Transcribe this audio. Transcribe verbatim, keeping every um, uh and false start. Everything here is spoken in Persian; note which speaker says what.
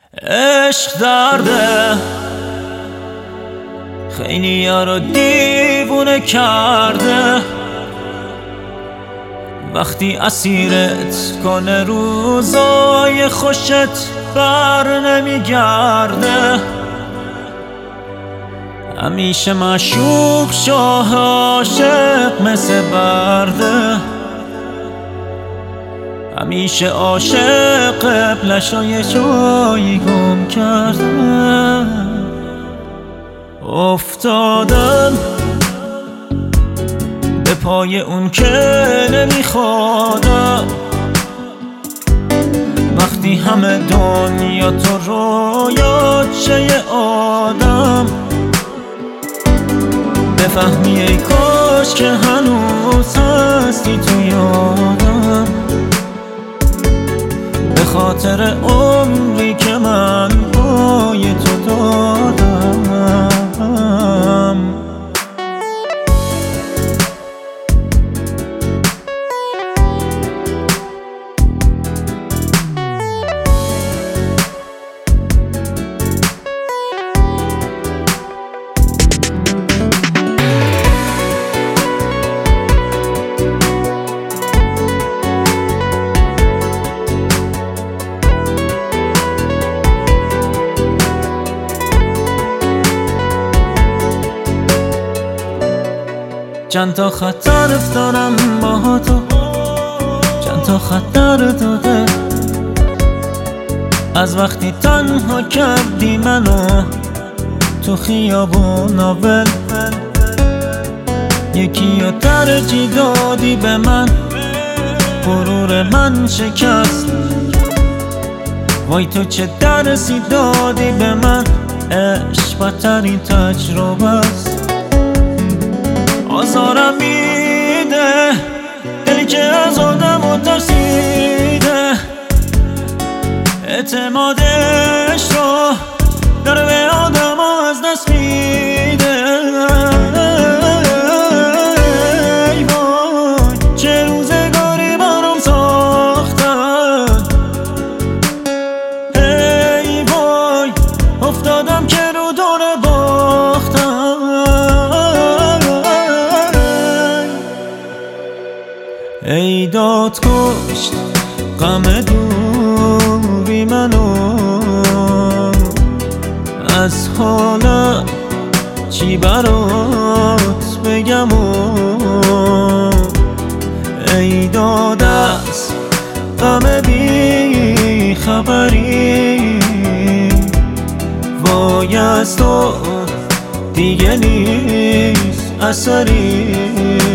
Speaker 1: عشق درده خیلی ها رو دیوونه کرده، وقتی اسیرت کنه روزای خوشت بر نمیگرده. همیشه معشوق شاه عاشق مثل برده، همیشه عاشق قبلشای جایی گم کرده. افتادم به پای اون که نمیخوادم، وقتی همه دنیا تو رویات شه یه آدم. بفهمی ای کاش که هنوز هستی تو یادم، به خاطر عمری که من پای تو دادم. چند تا خطر افتادم با تو، چند تا خطر داده، از وقتی تنها کردی منو تو خیابون ول. یکی رو ترجیح دادی به من، غرور من شکست. وای تو چه درسی دادی به من، عشق بدترین تجربه است. آزارم میده دلی که از آدم ترسیده، اعتمادش رو داره به آدم از دست میده. ای وای چه روزگاری برام ساختن، ای وای افتادم که رو دور باختم. ای داد کشت غم دوری منو، از حالم چی برات بگم و ای داد از غم بی خبری. وای از تو دیگه نیست اثری.